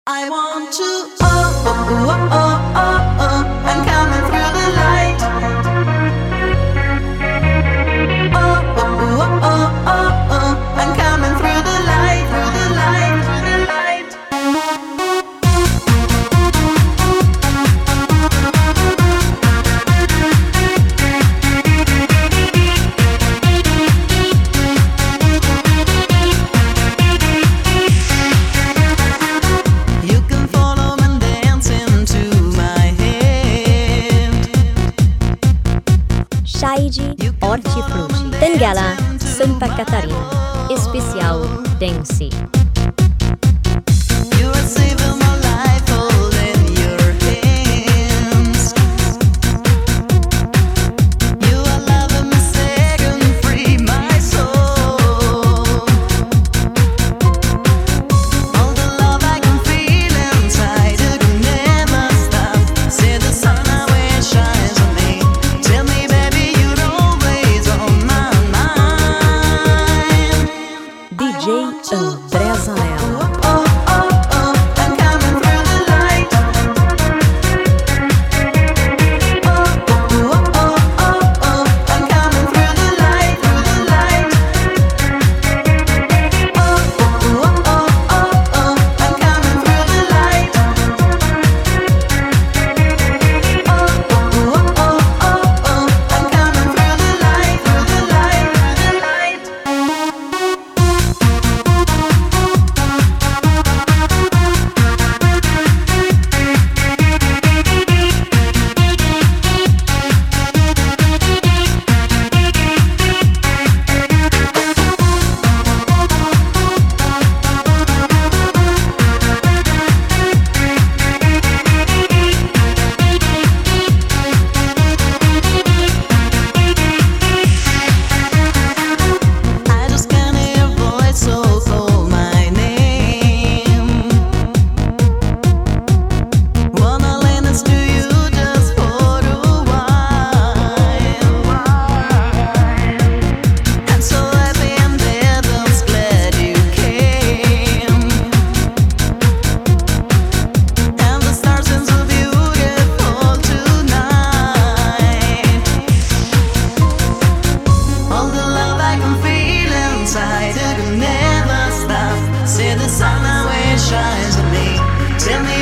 I want to, I'm coming through the light. I'm coming through the light, through the light, through the light. You can follow and dance into my head. Shaiji Hortifruti Tengala Santa Catarina Especial Dance. You are saving my life, holding your hands. You are loving me, setting free my soul. All the love I can feel inside, it can never stop. See the sun how it shines on me. Tell me, baby, you're always on my mind. DJ André Zanella. I'm coming through the light. I'm coming through the light, through the light. I'm coming through the light. I'm coming through the light, through the light, through the light. I just can't hear your voice, so call my name. Wanna lend this to you just for a while. I'm so happy and heaven's glad you came. And the stars seem so beautiful tonight. All the love I can feel inside, it will never stop. See the sun how it shines on me. Tell me,